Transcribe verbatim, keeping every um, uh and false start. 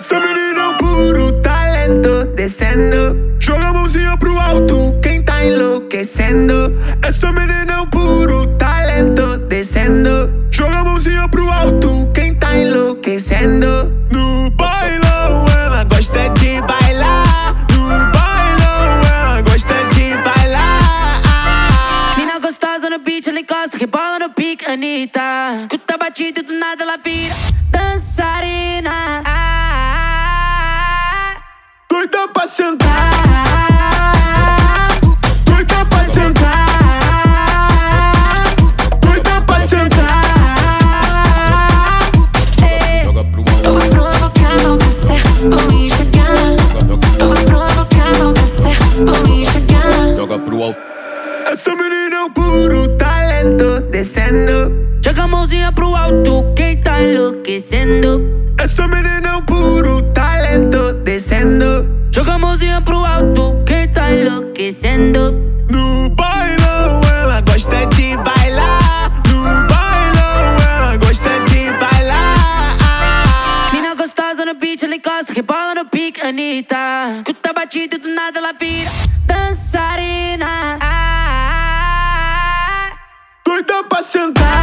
Essa menina é um puro talento, descendo. Joga a mãozinha pro alto, quem tá enlouquecendo. Essa menina é um puro talento, descendo. Joga a mãozinha pro alto, quem tá enlouquecendo. No bailão ela gosta de bailar. No bailão ela gosta de bailar. Mina gostosa no beat, ela encosta, rebola no pique, Anitta. Escuta a batida e do nada ela vira dançarina. Doida pra sentar, doida pra sentar, doida pra sentar. Joga pro alto. Eu vou provocar, vou descer, vou enxergar. Eu vou provocar, vou descer, vou enxergar. Joga pro alto. Essa menina é um puro talento, descendo. Joga a mãozinha pro alto, quem tá enlouquecendo. Essa menina é um puro talento, descendo. Joga a mãozinha pro alto, quem tá enlouquecendo. No bailão ela gosta de bailar. No bailão ela gosta de bailar. Mina gostosa no beat, ela encosta, rebola no pique, Anitta. Escuta a batida e do nada ela vira dançarina. Doida pra sentar,